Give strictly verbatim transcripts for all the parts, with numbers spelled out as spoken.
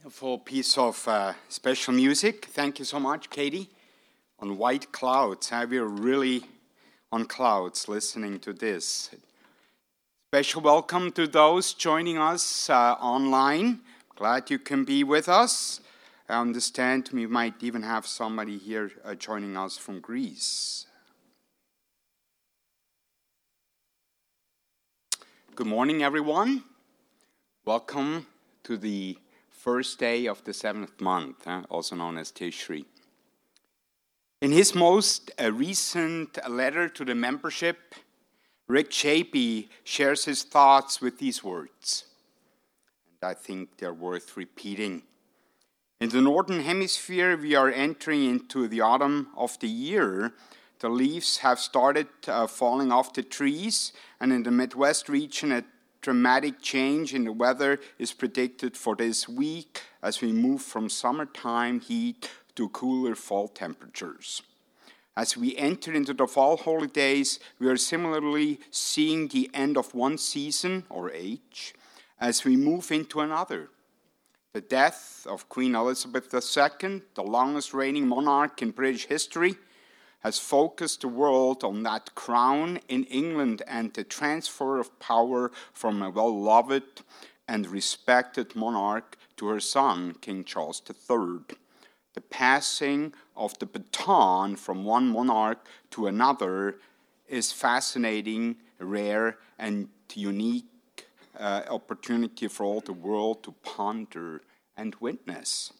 wonderful piece of uh, special music. Thank you so much, Katie. On White Clouds. Uh, we're really on clouds listening to this. Special welcome to those joining us uh, online. Glad you can be with us. I understand we might even have somebody here uh, joining us from Greece. Good morning, everyone. Welcome to the first day of the seventh month, uh, also known as Tishri. In his most uh, recent letter to the membership, Rick Shapey shares his thoughts with these words. And I think they're worth repeating. In the Northern Hemisphere, we are entering into the autumn of the year. The leaves have started uh, falling off the trees, and in the Midwest region, a dramatic change in the weather is predicted for this week as we move from summertime heat to cooler fall temperatures. As we enter into the fall holidays, we are similarly seeing the end of one season, or age, as we move into another. The death of Queen Elizabeth the Second, the longest reigning monarch in British history, has focused the world on that crown in England and the transfer of power from a well-loved and respected monarch to her son, King Charles the Third. The passing of the baton from one monarch to another is fascinating, rare, and unique uh, opportunity for all the world to ponder and witness.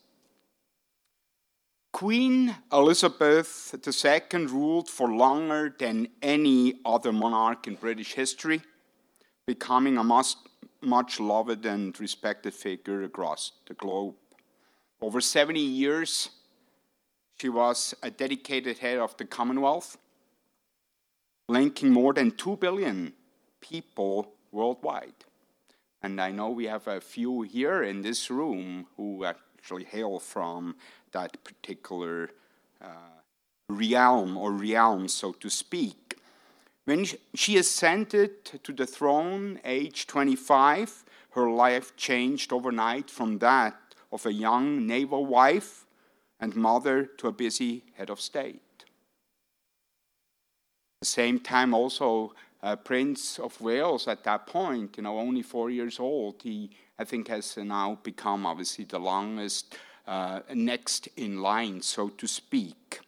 Queen Elizabeth the Second ruled for longer than any other monarch in British history, becoming a much, much loved and respected figure across the globe. Over seventy years, she was a dedicated head of the Commonwealth, linking more than two billion people worldwide. And I know we have a few here in this room who actually hail from that particular uh, realm or realm, so to speak. When she ascended to the throne, age twenty-five, her life changed overnight from that of a young naval wife and mother to a busy head of state. At the same time, also uh, Prince of Wales at that point, you know, only four years old, he, I think, has now become obviously the longest Uh, next in line, so to speak.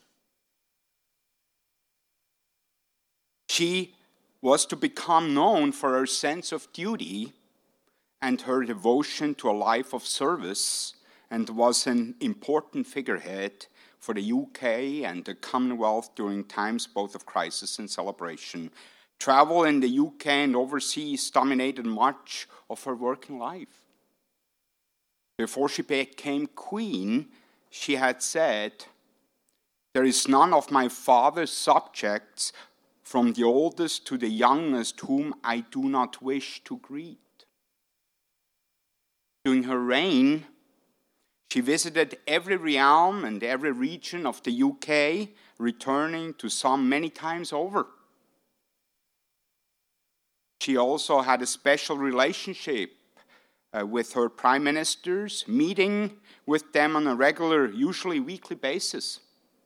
She was to become known for her sense of duty and her devotion to a life of service, and was an important figurehead for the U K and the Commonwealth during times both of crisis and celebration. Travel in the U K and overseas dominated much of her working life. Before she became queen, she had said, "There is none of my father's subjects, from the oldest to the youngest, whom I do not wish to greet." During her reign, she visited every realm and every region of the U K, returning to some many times over. She also had a special relationship Uh, with her prime ministers, meeting with them on a regular, usually weekly basis.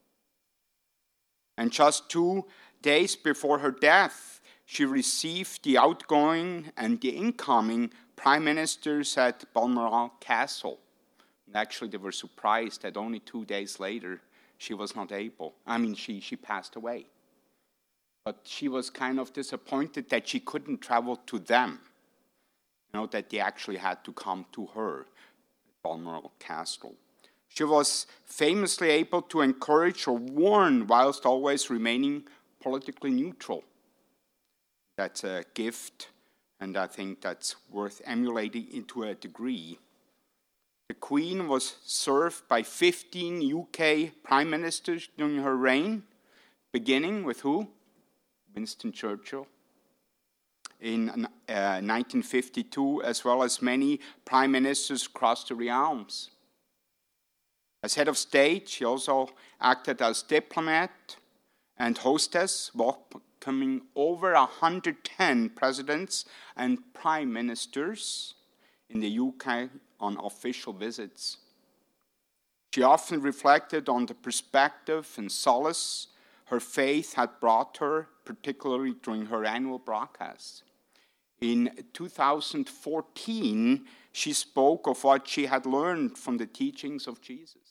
And just two days before her death, she received the outgoing and the incoming prime ministers at Balmoral Castle. And actually, they were surprised that only two days later, she was not able. I mean, she, she passed away. But she was kind of disappointed that she couldn't travel to them. You know, that they actually had to come to her at Balmoral Castle. She was famously able to encourage or warn whilst always remaining politically neutral. That's a gift, and I think that's worth emulating into a degree. The Queen was served by fifteen U K prime ministers during her reign, beginning with who? Winston Churchill. In uh, nineteen fifty-two, as well as many prime ministers across the realms. As head of state, she also acted as diplomat and hostess, welcoming over one hundred ten presidents and prime ministers in the U K on official visits. She often reflected on the perspective and solace her faith had brought her, particularly during her annual broadcasts. In two thousand fourteen, she spoke of what she had learned from the teachings of Jesus.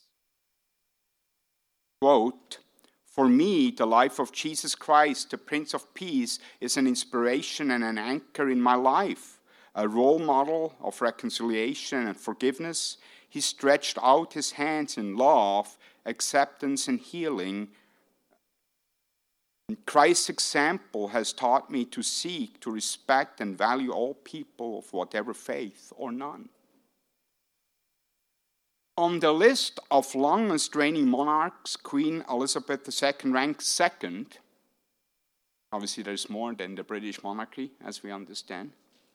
Quote, "For me, the life of Jesus Christ, the Prince of Peace, is an inspiration and an anchor in my life, a role model of reconciliation and forgiveness. He stretched out his hands in love, acceptance, and healing. And Christ's example has taught me to seek, to respect, and value all people of whatever faith or none." On the list of longest reigning monarchs, Queen Elizabeth the Second ranks second. Obviously, there's more than the British monarchy, as we understand.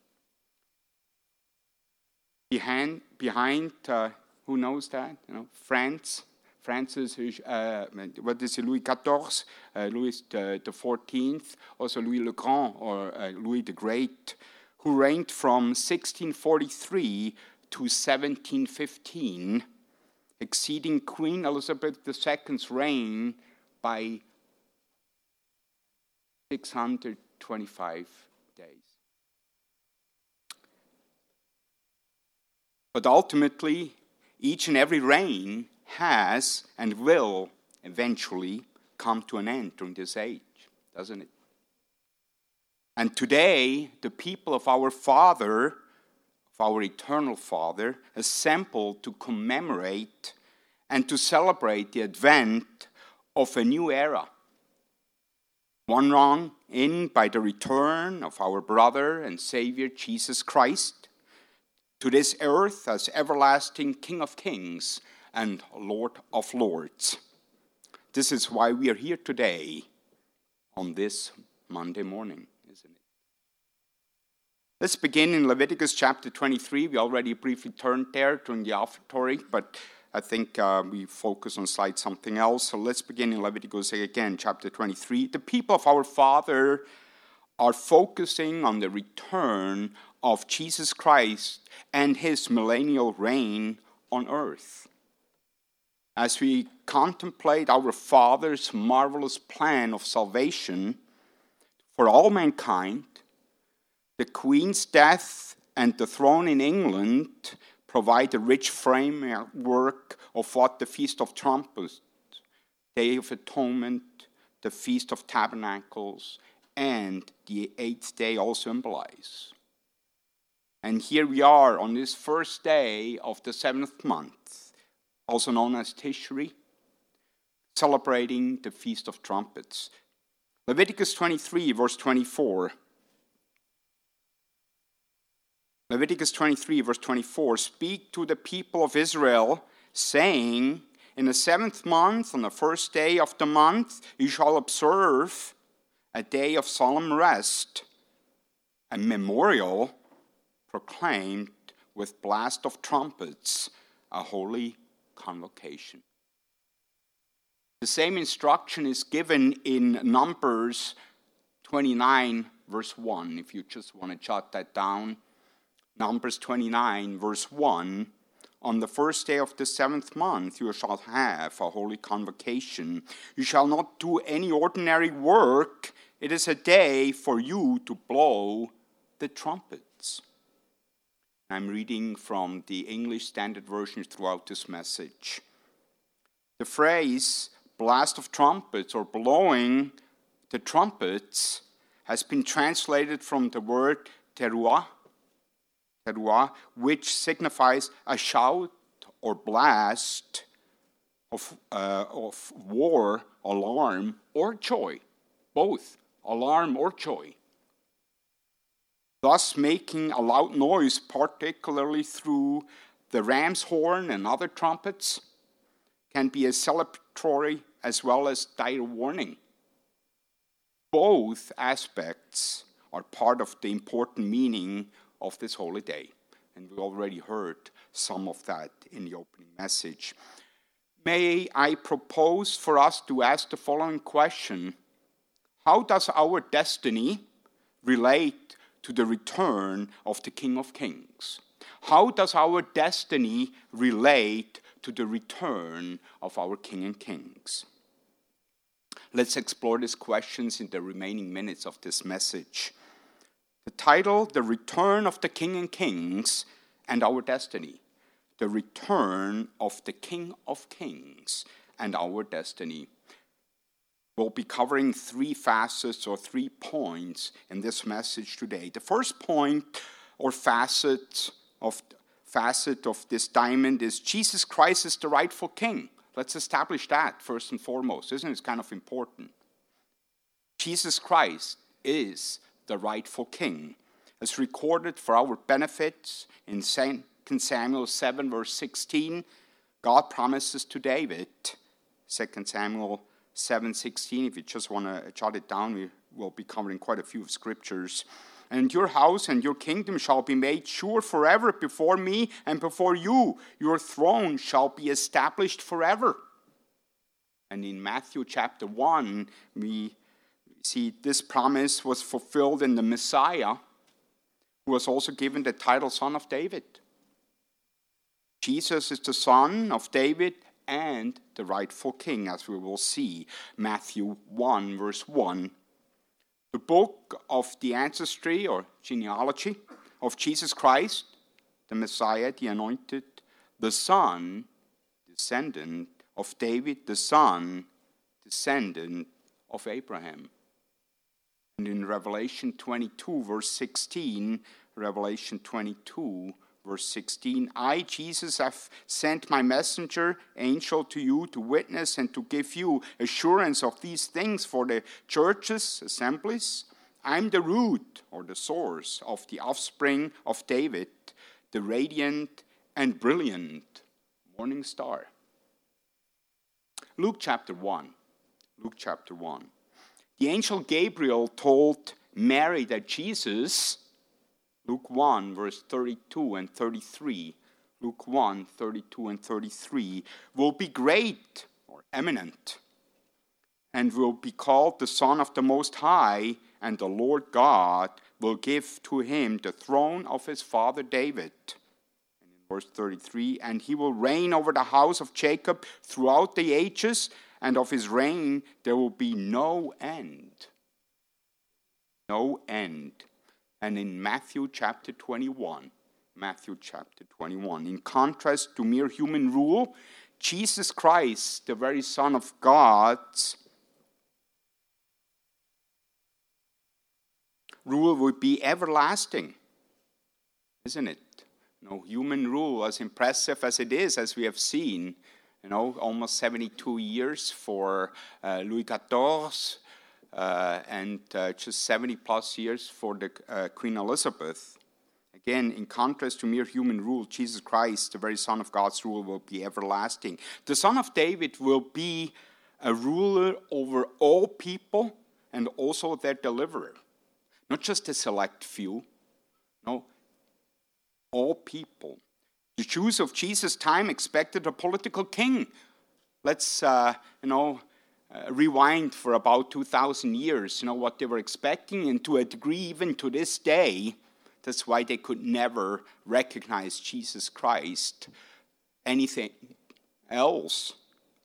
Behind, behind uh, who knows that? You know, France. Francis, uh, what is it, Louis the fourteenth, uh, Louis the, the fourteenth, also Louis le Grand, or uh, Louis the Great, who reigned from sixteen forty-three to seventeen fifteen, exceeding Queen Elizabeth the Second's reign by six hundred twenty-five days. But ultimately, each and every reign has and will eventually come to an end during this age, doesn't it? And today, the people of our Father, of our eternal Father, assemble to commemorate and to celebrate the advent of a new era. One rung in by the return of our brother and Savior Jesus Christ to this earth as everlasting King of Kings and Lord of Lords. This is why we are here today on this Monday morning, isn't it? Let's begin in Leviticus chapter twenty-three. We already briefly turned there during the offertory, but I think uh, we focus on slide something else. So let's begin in Leviticus again, chapter twenty-three. The people of our Father are focusing on the return of Jesus Christ and his millennial reign on earth. As we contemplate our Father's marvelous plan of salvation for all mankind, the Queen's death and the throne in England provide a rich framework of what the Feast of Trumpets, Day of Atonement, the Feast of Tabernacles, and the eighth day all symbolize. And here we are on this first day of the seventh month, also known as Tishri, celebrating the Feast of Trumpets. Leviticus twenty-three, verse twenty-four. Leviticus twenty-three, verse twenty-four. "Speak to the people of Israel, saying, in the seventh month, on the first day of the month, you shall observe a day of solemn rest, a memorial proclaimed with blast of trumpets, a holy convocation." The same instruction is given in Numbers twenty-nine, verse one, if you just want to jot that down. Numbers twenty-nine, verse one, "On the first day of the seventh month you shall have a holy convocation. You shall not do any ordinary work. It is a day for you to blow the trumpets." I'm reading from the English Standard Version throughout this message. The phrase blast of trumpets or blowing the trumpets has been translated from the word teruah, teruah, which signifies a shout or blast of, uh, of war, alarm, or joy. Both alarm or joy. Thus making a loud noise, particularly through the ram's horn and other trumpets, can be a celebratory as well as dire warning. Both aspects are part of the important meaning of this holy day. And we already heard some of that in the opening message. May I propose for us to ask the following question: how does our destiny relate to the return of the King of Kings? How does our destiny relate to the return of our King and Kings? Let's explore these questions in the remaining minutes of this message. The title, The Return of the King and Kings and Our Destiny. The Return of the King of Kings and Our Destiny. We'll be covering three facets or three points in this message today. The first point or facet of, facet of this diamond is Jesus Christ is the rightful King. Let's establish that first and foremost. Isn't it? It's kind of important. Jesus Christ is the rightful King. As recorded for our benefits in Second Samuel seven verse sixteen, God promises to David, Second Samuel seven sixteen, if you just want to jot it down, we will be covering quite a few of scriptures. And your house and your kingdom shall be made sure forever before me and before you. Your throne shall be established forever. And in Matthew chapter one, we see this promise was fulfilled in the Messiah, who was also given the title Son of David. Jesus is the son of David and the rightful King, as we will see. Matthew one, verse one. The book of the ancestry or genealogy of Jesus Christ, the Messiah, the anointed, the son, descendant of David, the son, descendant of Abraham. And in Revelation twenty-two, verse sixteen, Revelation twenty-two, verse sixteen, I, Jesus, have sent my messenger, angel, to you to witness and to give you assurance of these things for the churches, assemblies. I'm the root or the source of the offspring of David, the radiant and brilliant morning star. Luke chapter one. Luke chapter one. The angel Gabriel told Mary that Jesus, Luke one, verse thirty-two and thirty-three, Luke one, thirty-two and thirty-three, will be great or eminent, and will be called the Son of the Most High, and the Lord God will give to him the throne of his father David. And in verse thirty-three, and he will reign over the house of Jacob throughout the ages, and of his reign there will be no end. No end. And in Matthew chapter twenty-one, Matthew chapter twenty-one, in contrast to mere human rule, Jesus Christ, the very Son of God, rule would be everlasting, isn't it? No human rule, as impressive as it is, as we have seen, you know, almost seventy-two years for uh, Louis the fourteenth, uh, and uh, just seventy plus years for the uh, Queen Elizabeth. Again, in contrast to mere human rule, Jesus Christ, the very Son of God's rule, will be everlasting. The Son of David will be a ruler over all people and also their deliverer. Not just a select few, no, all people. The Jews of Jesus' time expected a political king. Let's, uh, you know, uh, rewind for about two thousand years, you know, what they were expecting, and to a degree, even to this day, that's why they could never recognize Jesus Christ, anything else,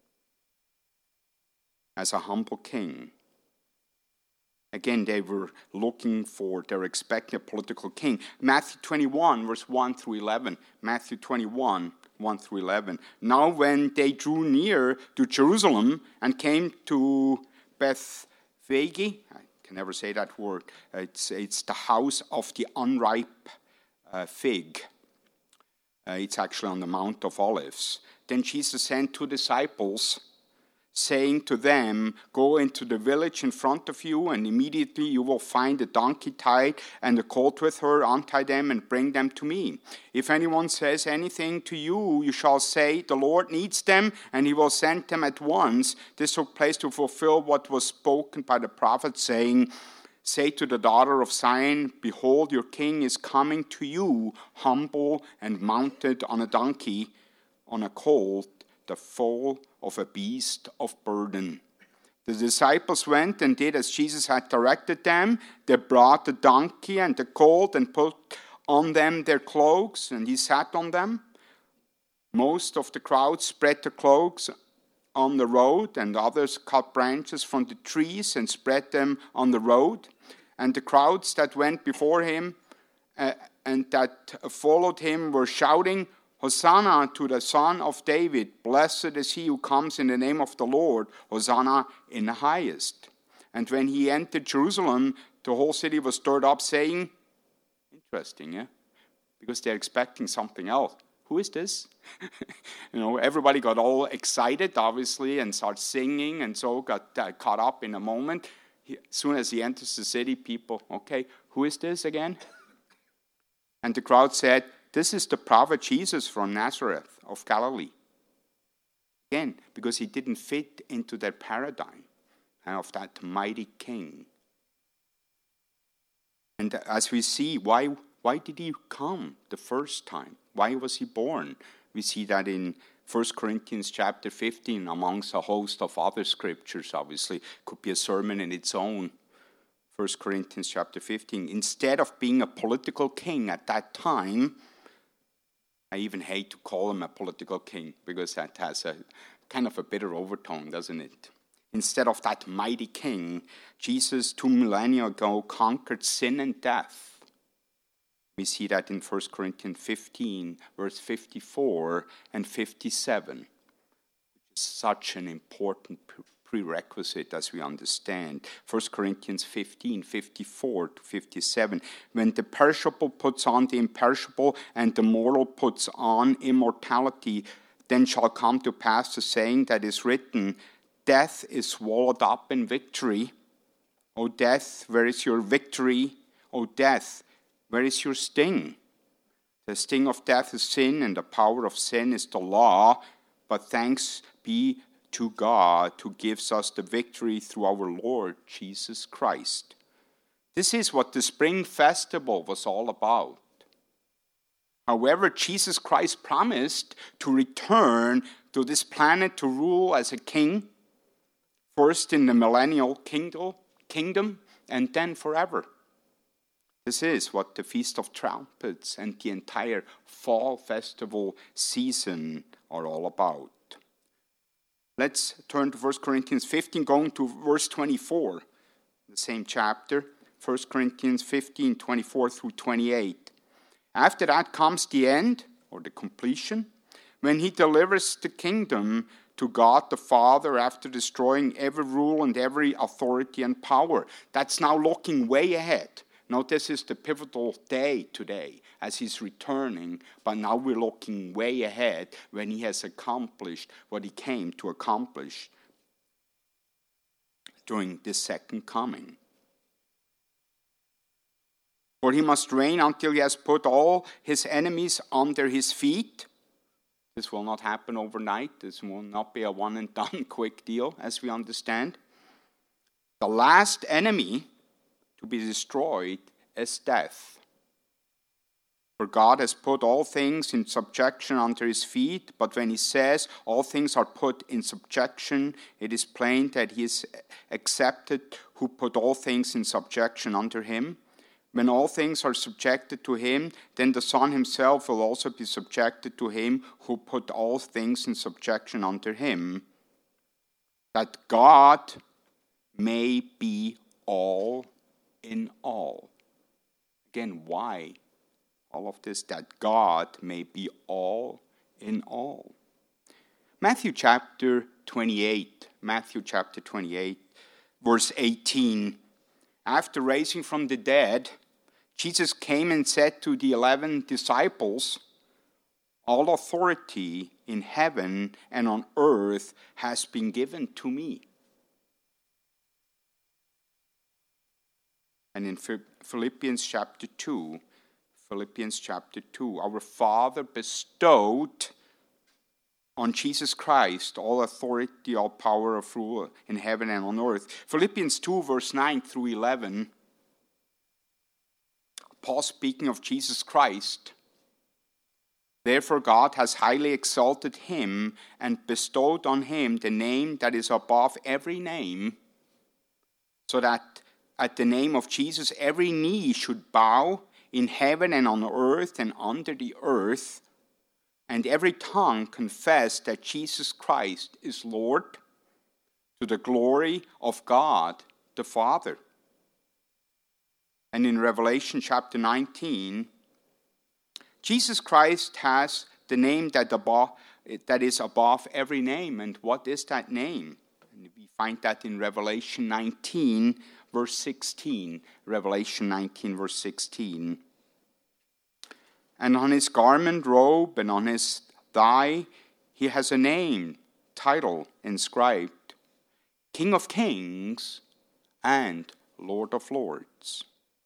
as a humble king. Again, they were looking for, they were expecting a political king. Matthew twenty-one, verse one through eleven. Matthew twenty-one, one through eleven. Now when they drew near to Jerusalem and came to Bethphage, I can never say that word, it's, it's the house of the unripe uh, fig. Uh, it's actually on the Mount of Olives. Then Jesus sent two disciples, saying to them, go into the village in front of you, and immediately you will find a donkey tied and a colt with her. Untie them and bring them to me. If anyone says anything to you, you shall say, the Lord needs them, and he will send them at once. This took place to fulfill what was spoken by the prophet, saying, say to the daughter of Zion, behold, your king is coming to you, humble and mounted on a donkey, on a colt, the foal of a beast of burden. The disciples went and did as Jesus had directed them. They brought the donkey and the colt and put on them their cloaks, and he sat on them. Most of the crowd spread their cloaks on the road, and others cut branches from the trees and spread them on the road. And the crowds that went before him uh, and that followed him were shouting, Hosanna to the Son of David. Blessed is he who comes in the name of the Lord. Hosanna in the highest. And when he entered Jerusalem, the whole city was stirred up, saying, interesting, yeah? Because they're expecting something else. Who is this? You know, everybody got all excited, obviously, and started singing, and so got uh, caught up in a moment. He, as soon as he enters the city, people, okay, who is this again? And the crowd said, this is the prophet Jesus from Nazareth of Galilee. Again, because he didn't fit into their paradigm of that mighty king. And as we see, why, why did he come the first time? Why was he born? We see that in First Corinthians chapter fifteen, amongst a host of other scriptures, obviously. Could be a sermon in its own. First Corinthians chapter fifteen. Instead of being a political king at that time, I even hate to call him a political king, because that has a kind of a bitter overtone, doesn't it? Instead of that mighty king, Jesus, two millennia ago, conquered sin and death. We see that in First Corinthians fifteen, verse fifty-four and fifty-seven, which is such an important prerequisite as we understand. First Corinthians fifteen, fifty-four to fifty-seven. When the perishable puts on the imperishable and the mortal puts on immortality, then shall come to pass the saying that is written, death is swallowed up in victory. O death, where is your victory? O death, where is your sting? The sting of death is sin, and the power of sin is the law. But thanks be to God who gives us the victory through our Lord Jesus Christ. This is what the Spring Festival was all about. However, Jesus Christ promised to return to this planet to rule as a king, first in the millennial kingdom, and then forever. This is what the Feast of Trumpets and the entire fall festival season are all about. Let's turn to First Corinthians fifteen, going to verse twenty-four, the same chapter, First Corinthians fifteen, twenty-four through twenty-eight. After that comes the end, or the completion, when he delivers the kingdom to God the Father after destroying every rule and every authority and power. That's now looking way ahead. Now this is the pivotal day today as he's returning, but now we're looking way ahead when he has accomplished what he came to accomplish during this second coming. For he must reign until he has put all his enemies under his feet. This will not happen overnight. This will not be a one and done quick deal, as we understand. The last enemy to be destroyed is death. For God has put all things in subjection under his feet, but when he says all things are put in subjection, it is plain that he is accepted who put all things in subjection under him. When all things are subjected to him, then the Son himself will also be subjected to him who put all things in subjection under him, that God may be all in all. Again, why all of this? That God may be all in all. Matthew chapter twenty-eight, Matthew chapter twenty-eight, verse eighteen. After raising from the dead, Jesus came and said to the eleven disciples, all authority in heaven and on earth has been given to me. And in Philippians chapter two, Philippians chapter two, our Father bestowed on Jesus Christ all authority, all power of rule in heaven and on earth. Philippians two, verse nine through eleven, Paul speaking of Jesus Christ. Therefore God has highly exalted him and bestowed on him the name that is above every name, so that at the name of Jesus every knee should bow in heaven and on earth and under the earth, and every tongue confess that Jesus Christ is Lord, to the glory of God the Father. And in Revelation chapter nineteen, Jesus Christ has the name that above, that is above every name. And what is that name? And we find that in Revelation nineteen, verse sixteen. Revelation nineteen, verse sixteen. And on his garment robe and on his thigh, he has a name, title inscribed, King of Kings and Lord of Lords.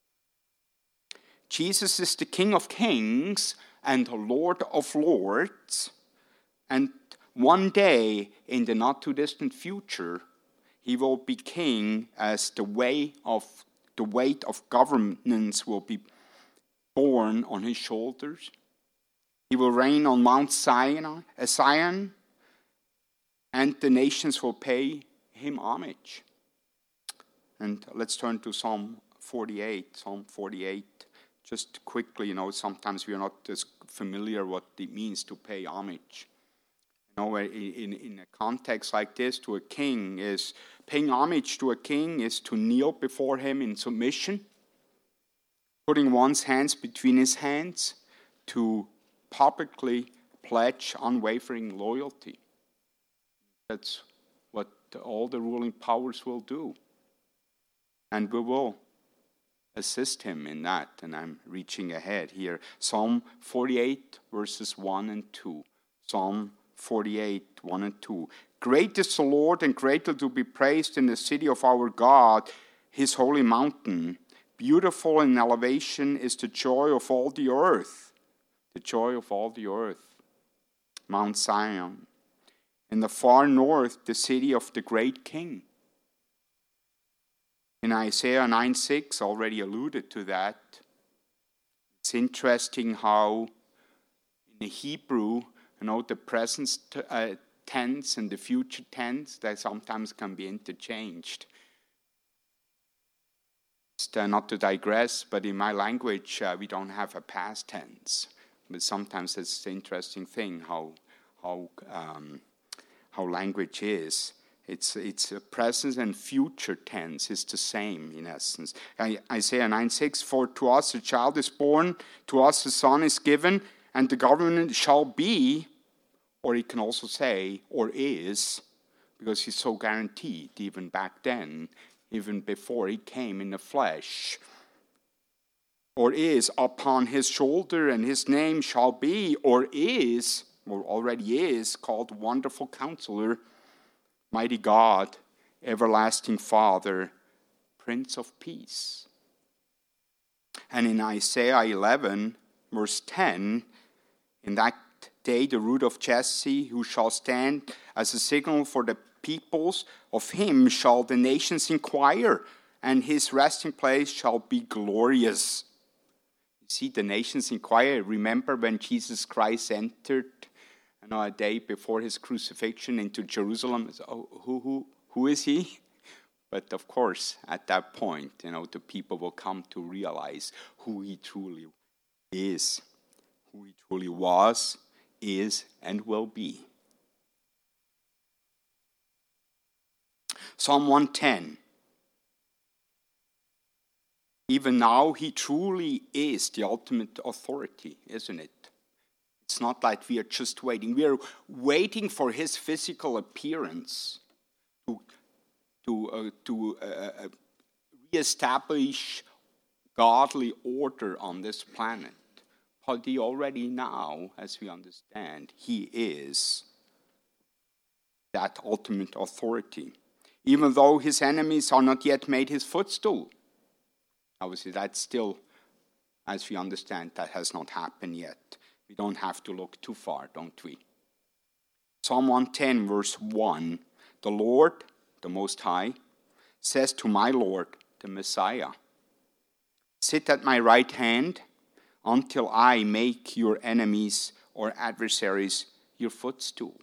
Jesus is the King of Kings and Lord of Lords, and one day in the not too distant future, he will be king as the way of the weight of governance will be borne on his shoulders. He will reign on Mount Zion, uh, Zion, and the nations will pay him homage. And let's turn to Psalm forty-eight. Psalm forty-eight. Just quickly, you know, sometimes we are not as familiar what it means to pay homage. You know, in, in a context like this, to a king is paying homage to a king is to kneel before him in submission, putting one's hands between his hands, to publicly pledge unwavering loyalty. That's what all the ruling powers will do. And we will assist him in that. And I'm reaching ahead here. Psalm forty-eight, verses one and two. Psalm forty-eight, one and two. Great is the Lord, and greatly to be praised in the city of our God, his holy mountain. Beautiful in elevation is the joy of all the earth. The joy of all the earth. Mount Zion. In the far north, the city of the great king. In Isaiah nine six, already alluded to that. It's interesting how in the Hebrew, you know, the present t- uh, tense and the future tense, they sometimes can be interchanged. Just, uh, not to digress, but in my language, uh, we don't have a past tense. But sometimes it's an interesting thing how how um, how language is. It's it's a present and future tense is the same in essence. Isaiah nine six, for to us a child is born, to us a son is given, and the government shall be, or he can also say, or is, because he's so guaranteed even back then, even before he came in the flesh, or is upon his shoulder, and his name shall be, or is, or already is, called Wonderful Counselor, Mighty God, Everlasting Father, Prince of Peace. And in Isaiah eleven, verse ten, in that day the root of Jesse, who shall stand as a signal for the peoples, of him shall the nations inquire, and his resting place shall be glorious. You see, the nations inquire. Remember when Jesus Christ entered, you know, a day before his crucifixion into Jerusalem? Oh, who, who, who is he? But of course, at that point, you know, the people will come to realize who he truly is, who he truly was, is, and will be. Psalm one ten. Even now, he truly is the ultimate authority, isn't it? It's not like we are just waiting. We are waiting for his physical appearance to, to, uh, to uh, reestablish godly order on this planet. But he already now, as we understand, he is that ultimate authority. Even though his enemies are not yet made his footstool. Obviously, that's still, as we understand, that has not happened yet. We don't have to look too far, don't we? Psalm one ten, verse one. The Lord, the Most High, says to my Lord, the Messiah, sit at my right hand until I make your enemies or adversaries your footstool.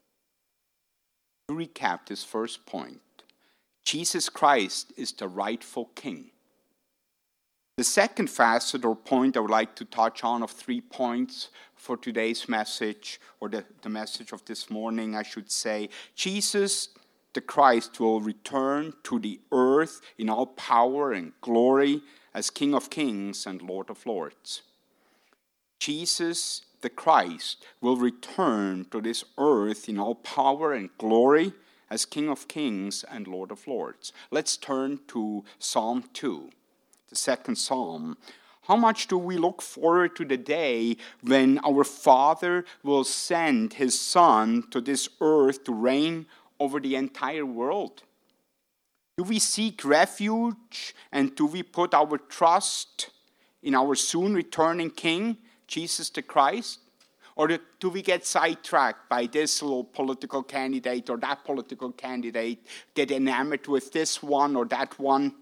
To recap this first point, Jesus Christ is the rightful king. The second facet or point I would like to touch on, of three points for today's message, or the, the message of this morning, I should say, Jesus the Christ will return to the earth in all power and glory as King of Kings and Lord of Lords. Jesus the Christ will return to this earth in all power and glory as King of Kings and Lord of Lords. Let's turn to Psalm two, the second Psalm. How much do we look forward to the day when our Father will send His Son to this earth to reign over the entire world? Do we seek refuge and do we put our trust in our soon returning King, Jesus the Christ? Or do we get sidetracked by this little political candidate or that political candidate, get enamored with this one or that one?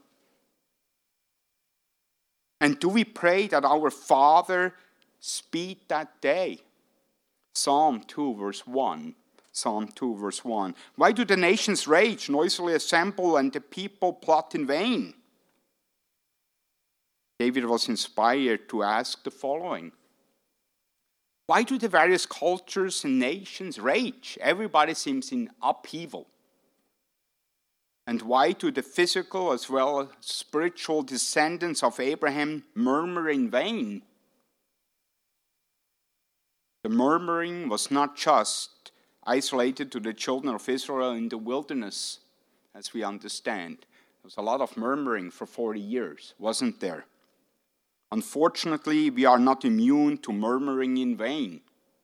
And do we pray that our Father speed that day? Psalm two, verse one. Psalm two, verse one. Why do the nations rage, noisily assemble, and the people plot in vain? David was inspired to ask the following. Why do the various cultures and nations rage? Everybody seems in upheaval. And why do the physical as well as spiritual descendants of Abraham murmur in vain? The murmuring was not just isolated to the children of Israel in the wilderness, as we understand. There was a lot of murmuring for forty years, wasn't there? Unfortunately, we are not immune to murmuring in vain.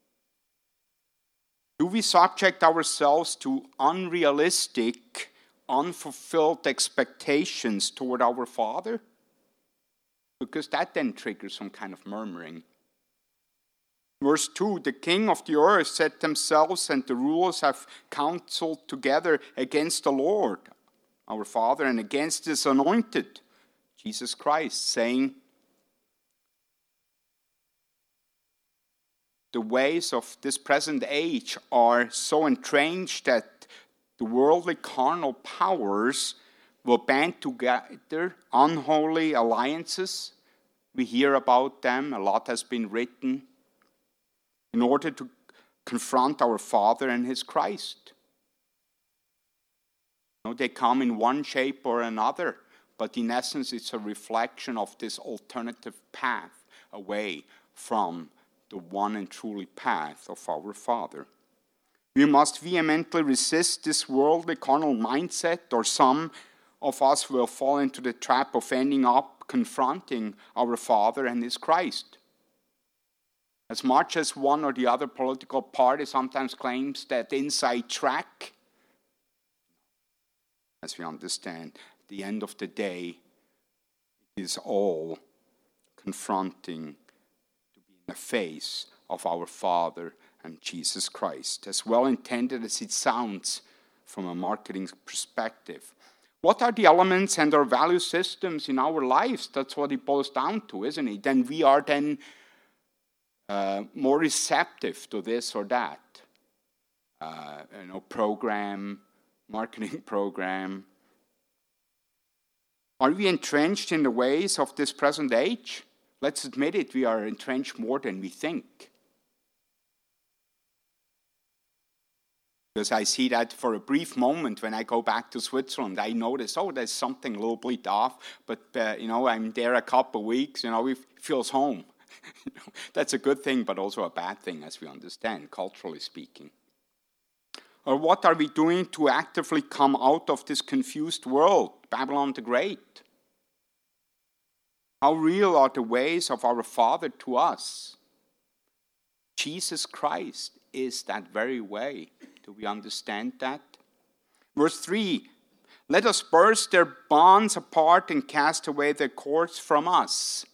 Do we subject ourselves to unrealistic, unfulfilled expectations toward our Father? Because that then triggers some kind of murmuring. Verse two, the king of the earth set themselves and the rulers have counseled together against the Lord, our Father, and against His anointed, Jesus Christ, saying, the ways of this present age are so entrenched that the worldly carnal powers will band together unholy alliances. We hear about them. A lot has been written in order to confront our Father and His Christ. You know, they come in one shape or another, but in essence it's a reflection of this alternative path away from the one and truly path of our Father. We must vehemently resist this worldly carnal mindset, or some of us will fall into the trap of ending up confronting our Father and His Christ. As much as one or the other political party sometimes claims that inside track, as we understand, at the end of the day, it is all confronting the face of our Father and Jesus Christ, as well intended as it sounds from a marketing perspective. What are the elements and our value systems in our lives? That's what it boils down to, isn't it? Then we are then uh, more receptive to this or that, uh, you know, program, marketing program. Are we entrenched in the ways of this present age? Let's admit it, we are entrenched more than we think. Because I see that for a brief moment when I go back to Switzerland, I notice, oh, there's something a little bit off, but, uh, you know, I'm there a couple of weeks, you know, it feels home. You know, that's a good thing, but also a bad thing, as we understand, culturally speaking. Or what are we doing to actively come out of this confused world, Babylon the Great? How real are the ways of our Father to us? Jesus Christ is that very way. Do we understand that? Verse three, let us burst their bonds apart and cast away their cords from us.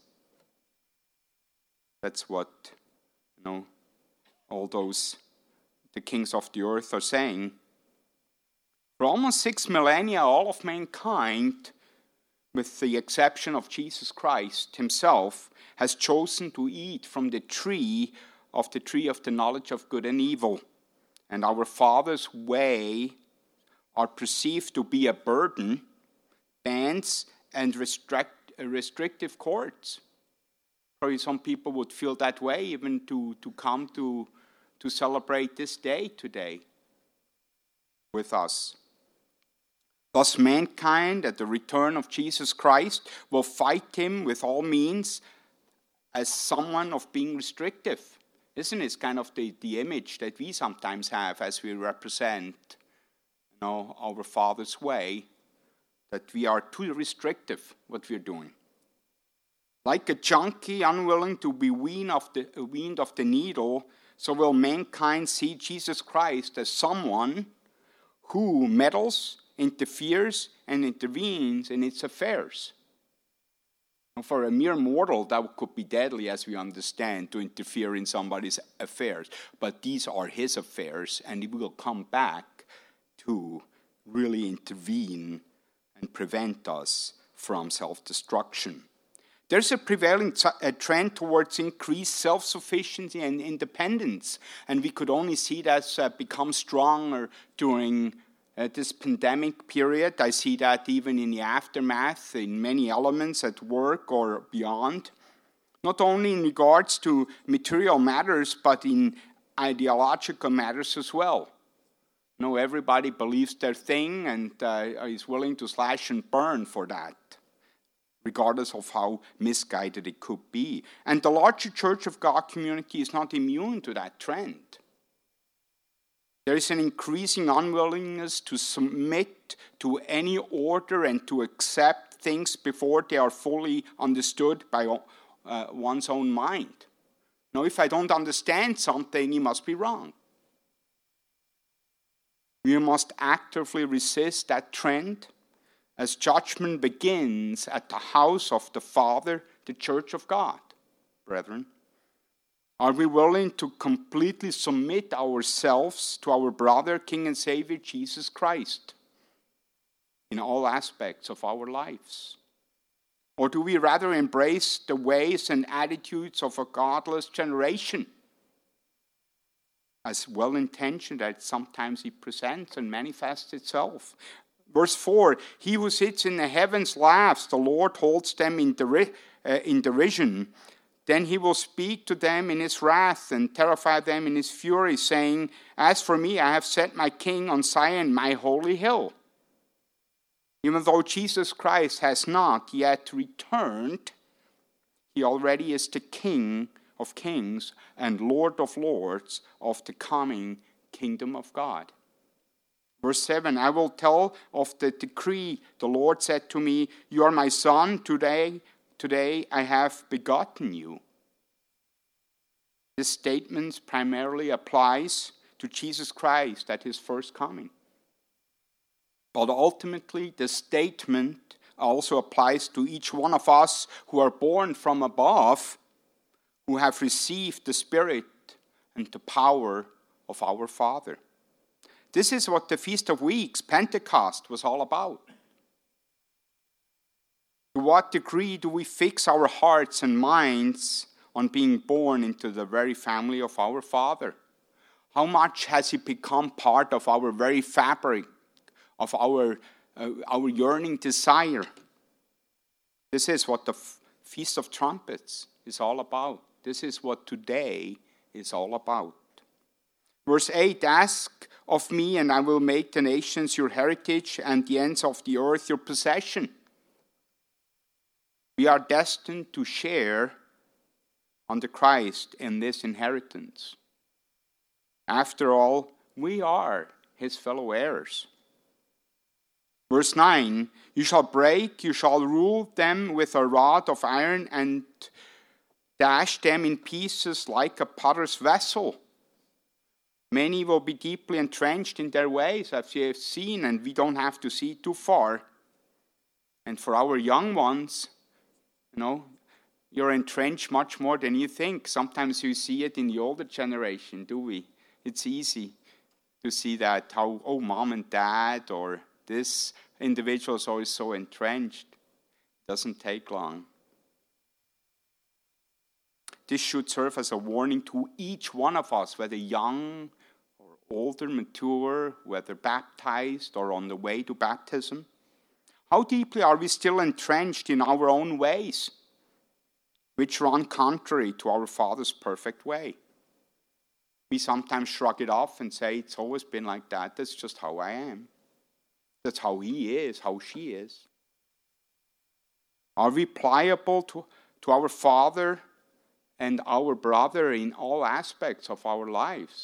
That's what, you know, all those, the kings of the earth are saying. For almost six millennia, all of mankind, with the exception of Jesus Christ Himself, has chosen to eat from the tree of the tree of the knowledge of good and evil. And our Father's way are perceived to be a burden, bans and restrict, uh, restrictive courts. Probably some people would feel that way even to, to come to, to celebrate this day today with us. Thus mankind at the return of Jesus Christ will fight him with all means as someone of being restrictive. Isn't it kind of the, the image that we sometimes have as we represent, you know, our Father's way, that we are too restrictive what we're doing. Like a junkie unwilling to be weaned of the, weaned of the needle, so will mankind see Jesus Christ as someone who meddles, interferes, and intervenes in its affairs. And for a mere mortal, that could be deadly, as we understand, to interfere in somebody's affairs. But these are his affairs, and he will come back to really intervene and prevent us from self-destruction. There's a prevailing t- a trend towards increased self-sufficiency and independence, and we could only see that uh, become stronger during uh, this pandemic period. I see that even in the aftermath, in many elements at work or beyond, not only in regards to material matters, but in ideological matters as well. You know, everybody believes their thing and uh, is willing to slash and burn for that, regardless of how misguided it could be. And the larger Church of God community is not immune to that trend. There is an increasing unwillingness to submit to any order and to accept things before they are fully understood by uh, one's own mind. Now, if I don't understand something, it must be wrong. We must actively resist that trend as judgment begins at the house of the Father, the Church of God, brethren. Are we willing to completely submit ourselves to our brother, King and Savior, Jesus Christ, in all aspects of our lives? Or do we rather embrace the ways and attitudes of a godless generation, as well-intentioned as sometimes it presents and manifests itself? Verse four, he who sits in the heavens laughs, the Lord holds them in, deri- uh, in derision. Then he will speak to them in his wrath and terrify them in his fury, saying, as for me, I have set my king on Zion, my holy hill. Even though Jesus Christ has not yet returned, he already is the King of kings and Lord of lords of the coming kingdom of God. Verse seven, I will tell of the decree. The Lord said to me, you are my son, today, today I have begotten you. This statement primarily applies to Jesus Christ at his first coming. But ultimately, the statement also applies to each one of us who are born from above, who have received the Spirit and the power of our Father. This is what the Feast of Weeks, Pentecost, was all about. To what degree do we fix our hearts and minds on being born into the very family of our Father? How much has it become part of our very fabric, of our, uh, our yearning desire? This is what the F- Feast of Trumpets is all about. This is what today is all about. Verse eight, ask of me, and I will make the nations your heritage and the ends of the earth your possession. We are destined to share under Christ in this inheritance. After all, we are his fellow heirs. Verse nine, you shall break, you shall rule them with a rod of iron and dash them in pieces like a potter's vessel. Many will be deeply entrenched in their ways, as you have seen, and we don't have to see too far. And for our young ones, you know, you're entrenched much more than you think. Sometimes you see it in the older generation, do we? It's easy to see that, how, oh, mom and dad, or this individual is always so entrenched. It doesn't take long. This should serve as a warning to each one of us, whether young or older, mature, whether baptized or on the way to baptism. How deeply are we still entrenched in our own ways, which run contrary to our Father's perfect way? We sometimes shrug it off and say, it's always been like that. That's just how I am. That's how he is, how she is. Are we pliable to, to our Father and our brother in all aspects of our lives?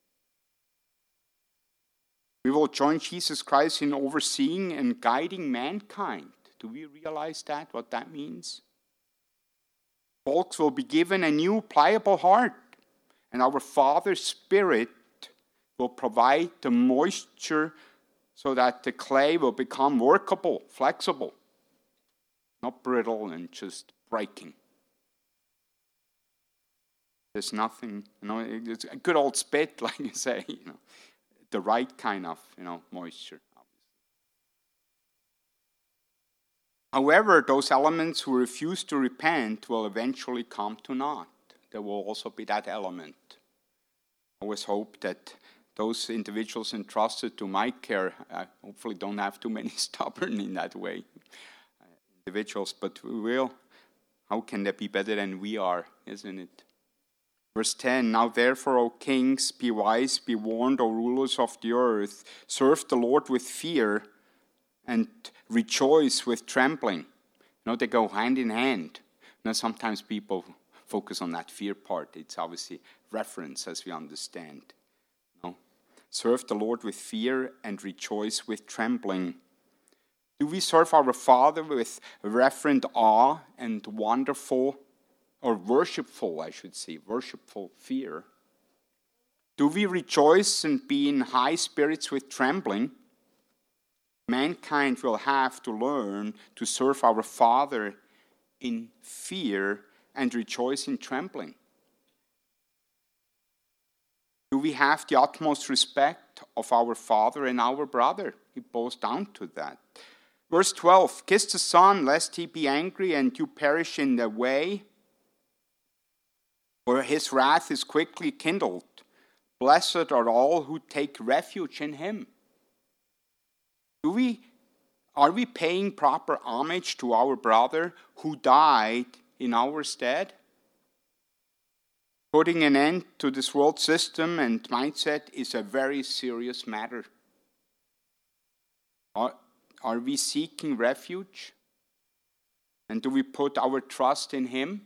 We will join Jesus Christ in overseeing and guiding mankind. Do we realize that, what that means? Folks will be given a new pliable heart, and our Father's Spirit will provide the moisture so that the clay will become workable, flexible, not brittle and just breaking. There's nothing, you know, it's a good old spit, like you say, you know, the right kind of, you know, moisture. However, those elements who refuse to repent will eventually come to naught. There will also be that element. I always hope that those individuals entrusted to my care uh, hopefully don't have too many stubborn in that way uh, individuals, but we will. How can they be better than we are, isn't it? Verse ten, now therefore, O kings, be wise, be warned, O rulers of the earth, serve the Lord with fear and rejoice with trembling. You know, they go hand in hand. Now, sometimes people focus on that fear part. It's obviously reference, as we understand. No. Serve the Lord with fear and rejoice with trembling. Do we serve our Father with reverent awe and wonderful, or worshipful, I should say, worshipful fear? Do we rejoice and be in high spirits with trembling? Mankind will have to learn to serve our Father in fear and rejoice in trembling. Do we have the utmost respect of our Father and our brother? It boils down to that. Verse twelve, kiss the Son, lest he be angry and you perish in the way, for his wrath is quickly kindled. Blessed are all who take refuge in him. Do we, are we paying proper homage to our brother who died in our stead? Putting an end to this world system and mindset is a very serious matter. Are, are we seeking refuge? And do we put our trust in him?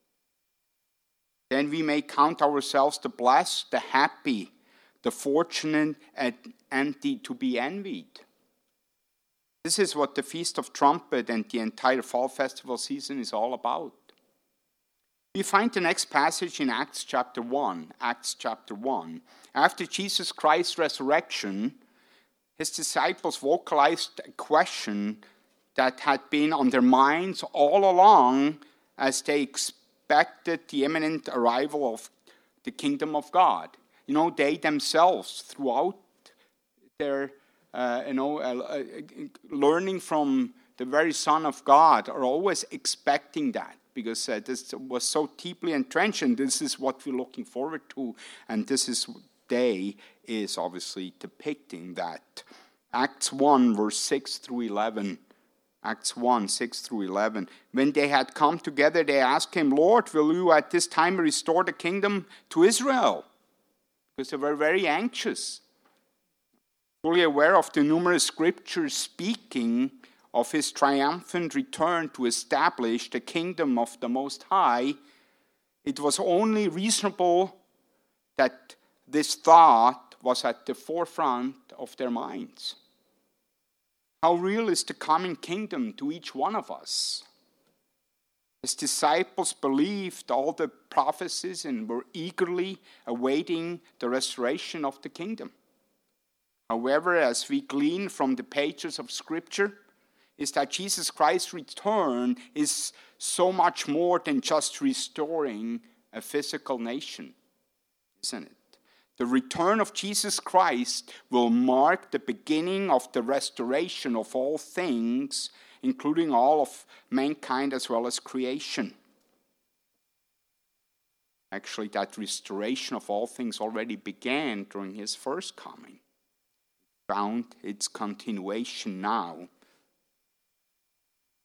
Then we may count ourselves the blessed, the happy, the fortunate, and the to be envied. This is what the Feast of Trumpet and the entire fall festival season is all about. We find the next passage in Acts chapter one. Acts chapter one. After Jesus Christ's resurrection, his disciples vocalized a question that had been on their minds all along as they expected the imminent arrival of the kingdom of God. You know, they themselves, throughout their Uh, you know, uh, uh, learning from the very Son of God, are always expecting that, because uh, this was so deeply entrenched, and this is what we're looking forward to, and this is day is obviously depicting that. Acts one, verse six through eleven. Acts one, six through eleven. When they had come together, they asked him, Lord, will you at this time restore the kingdom to Israel? Because they were very anxious. Fully aware of the numerous scriptures speaking of his triumphant return to establish the kingdom of the Most High, it was only reasonable that this thought was at the forefront of their minds. How real is the coming kingdom to each one of us? His disciples believed all the prophecies and were eagerly awaiting the restoration of the kingdom. However, as we glean from the pages of Scripture, is that Jesus Christ's return is so much more than just restoring a physical nation, isn't it? The return of Jesus Christ will mark the beginning of the restoration of all things, including all of mankind as well as creation. Actually, that restoration of all things already began during his first coming. Found its continuation now.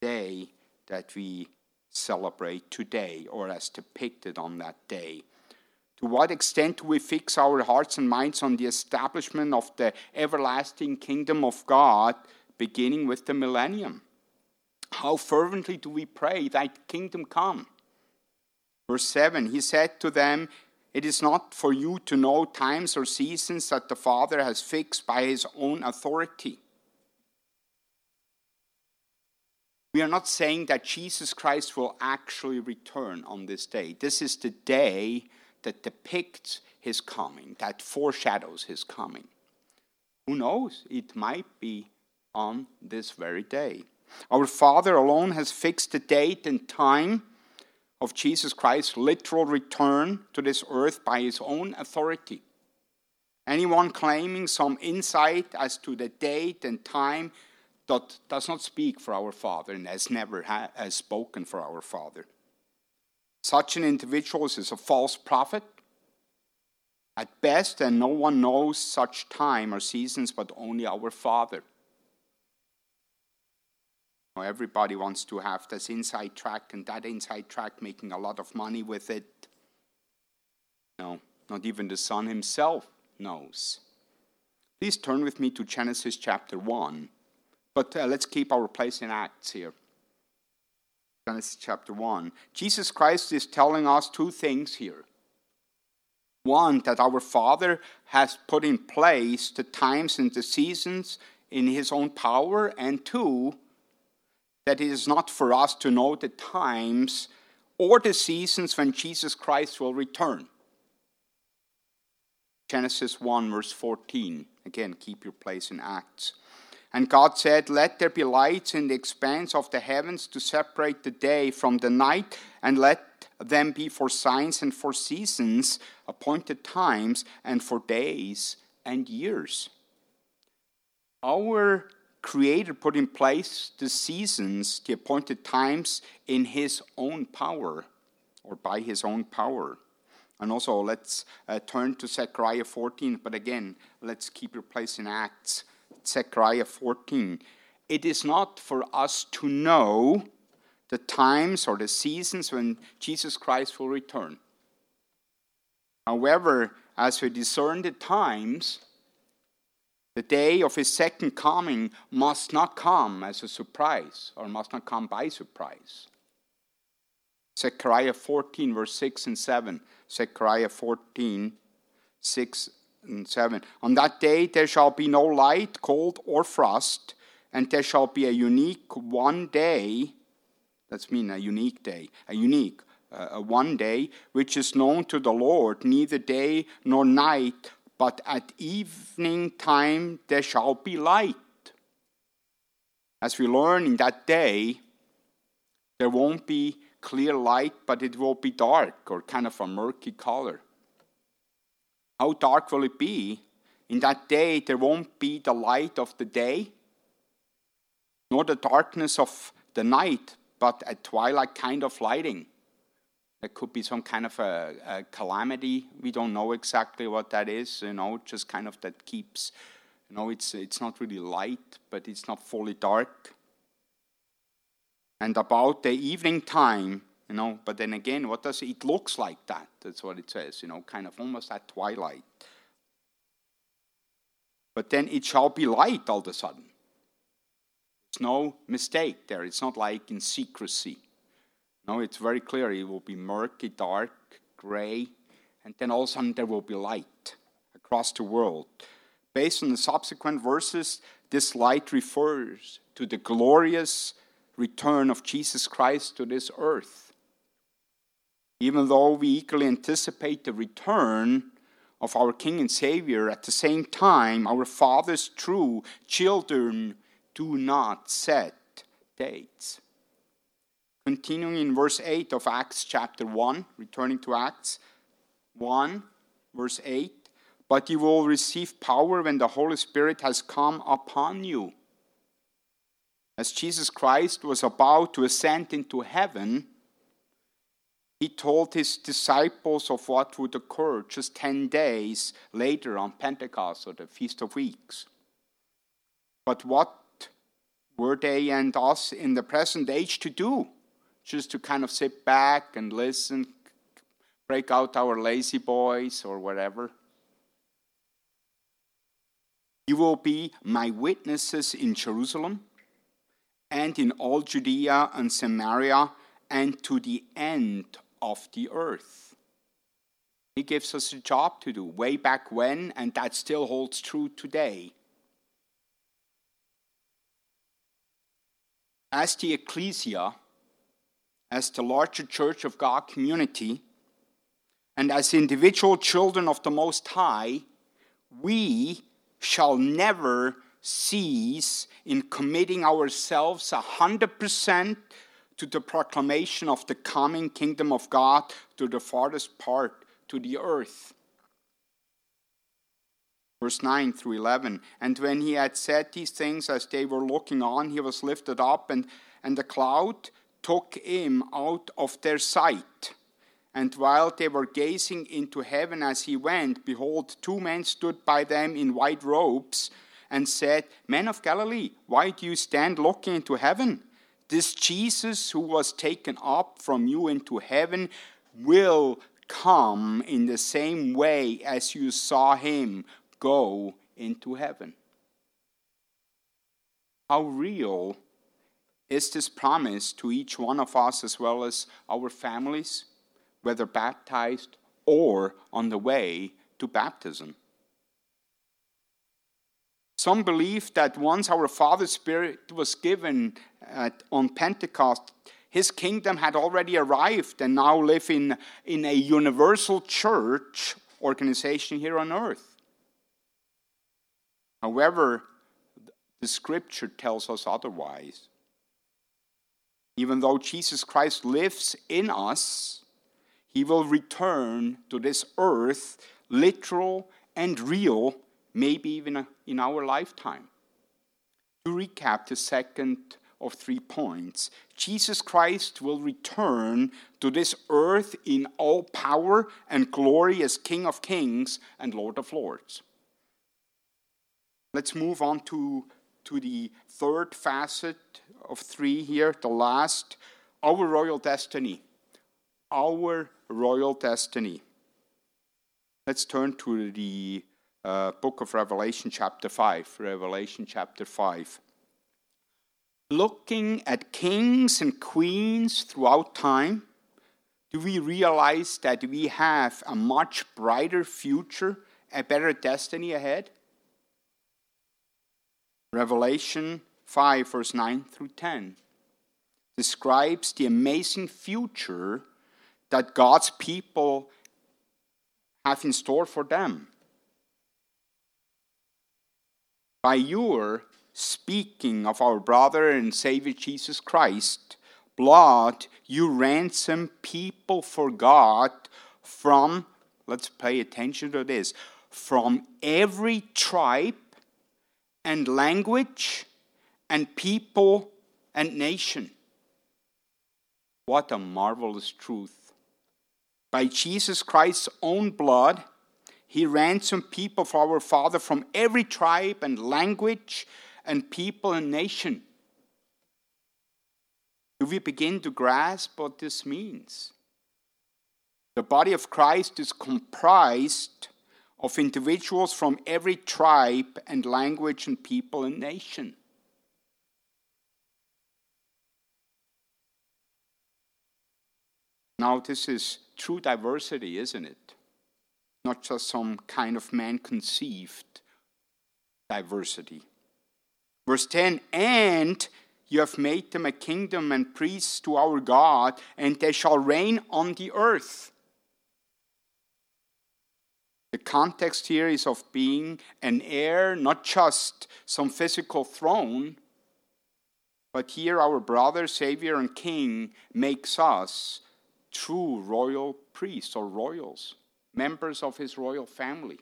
day that we celebrate today, or as depicted on that day? To what extent do we fix our hearts and minds on the establishment of the everlasting kingdom of God, beginning with the millennium? How fervently do we pray, thy kingdom come? Verse seven, he said to them, it is not for you to know times or seasons that the Father has fixed by his own authority. We are not saying that Jesus Christ will actually return on this day. This is the day that depicts his coming, that foreshadows his coming. Who knows? It might be on this very day. Our Father alone has fixed the date and time of Jesus Christ's literal return to this earth by his own authority. Anyone claiming some insight as to the date and time that does not speak for our Father and has never ha- has spoken for our Father. Such an individual is a false prophet at best, and no one knows such time or seasons but only our Father. Now, everybody wants to have this inside track and that inside track, making a lot of money with it. No, not even the Son himself knows. Please turn with me to Genesis chapter one. But uh, let's keep our place in Acts here. Genesis chapter one. Jesus Christ is telling us two things here. One, that our Father has put in place the times and the seasons in his own power. And two, that it is not for us to know the times or the seasons when Jesus Christ will return. Genesis one, verse fourteen. Again, keep your place in Acts. And God said, let there be lights in the expanse of the heavens to separate the day from the night, and let them be for signs and for seasons, appointed times, and for days and years. Our Creator put in place the seasons, the appointed times, in his own power, or by his own power. And also, let's uh, turn to Zechariah fourteen, but again, let's keep your place in Acts. Zechariah fourteen. It is not for us to know the times or the seasons when Jesus Christ will return. However, as we discern the times, the day of his second coming must not come as a surprise, or must not come by surprise. Zechariah fourteen, verse six and seven. Zechariah fourteen, six and seven. On that day there shall be no light, cold, or frost, and there shall be a unique one day, that's mean a unique day, a unique, uh, a one day, which is known to the Lord, neither day nor night, but at evening time there shall be light. As we learn in that day, there won't be clear light, but it will be dark, or kind of a murky color. How dark will it be? In that day, there won't be the light of the day, nor the darkness of the night, but a twilight kind of lighting. There could be some kind of a, a calamity. We don't know exactly what that is, you know, just kind of that keeps, you know, it's it's not really light, but it's not fully dark. And about the evening time, you know, but then again, what does it, it looks like that? That's what it says, you know, kind of almost at twilight. But then it shall be light all of a sudden. There's no mistake there. It's not like in secrecy. No, it's very clear. It will be murky, dark, gray, and then all of a sudden there will be light across the world. Based on the subsequent verses, this light refers to the glorious return of Jesus Christ to this earth. Even though we eagerly anticipate the return of our King and Savior, at the same time, our Father's true children do not set dates. Continuing in verse eight of Acts chapter one, returning to Acts one, verse eight, but you will receive power when the Holy Spirit has come upon you. As Jesus Christ was about to ascend into heaven, he told his disciples of what would occur just ten days later on Pentecost, or the Feast of Weeks. But what were they and us in the present age to do? Just to kind of sit back and listen, break out our lazy boys or whatever. You will be my witnesses in Jerusalem and in all Judea and Samaria and to the end of the earth. He gives us a job to do way back when, and that still holds true today. As the ecclesia, as the larger church of God community, and as individual children of the Most High, we shall never cease in committing ourselves a hundred percent to the proclamation of the coming kingdom of God to the farthest part, to the earth. Verse nine through eleven. And when he had said these things, as they were looking on, he was lifted up, and, and the cloud took him out of their sight. And while they were gazing into heaven as he went, behold, two men stood by them in white robes, and said, Men of Galilee, why do you stand looking into heaven? This Jesus who was taken up from you into heaven will come in the same way as you saw him go into heaven. How real is this promise to each one of us as well as our families, whether baptized or on the way to baptism? Some believe that once our Father's Spirit was given at, on Pentecost, his kingdom had already arrived and now live in, in a universal church organization here on earth. However, the scripture tells us otherwise. Even though Jesus Christ lives in us, he will return to this earth, literal and real, maybe even in our lifetime. To recap the second of three points, Jesus Christ will return to this earth in all power and glory as King of Kings and Lord of Lords. Let's move on to, to the third facet of three here, the last, our royal destiny. Our royal destiny. Let's turn to the uh, book of Revelation chapter five. Revelation chapter five. Looking at kings and queens throughout time, do we realize that we have a much brighter future, a better destiny ahead? Revelation five, verse nine through ten, describes the amazing future that God's people have in store for them. By your speaking of our brother and Savior Jesus Christ, blood, you ransom people for God from, let's pay attention to this, from every tribe and language and people and nation. What a marvelous truth. By Jesus Christ's own blood, he ransomed people for our Father from every tribe and language and people and nation. Do we begin to grasp what this means? The body of Christ is comprised of individuals from every tribe and language and people and nation. Now, this is true diversity, isn't it? Not just some kind of man-conceived diversity. Verse ten, and you have made them a kingdom and priests to our God, and they shall reign on the earth. The context here is of being an heir, not just some physical throne, but here our brother, Savior, and King makes us true royal priests or royals, members of his royal family.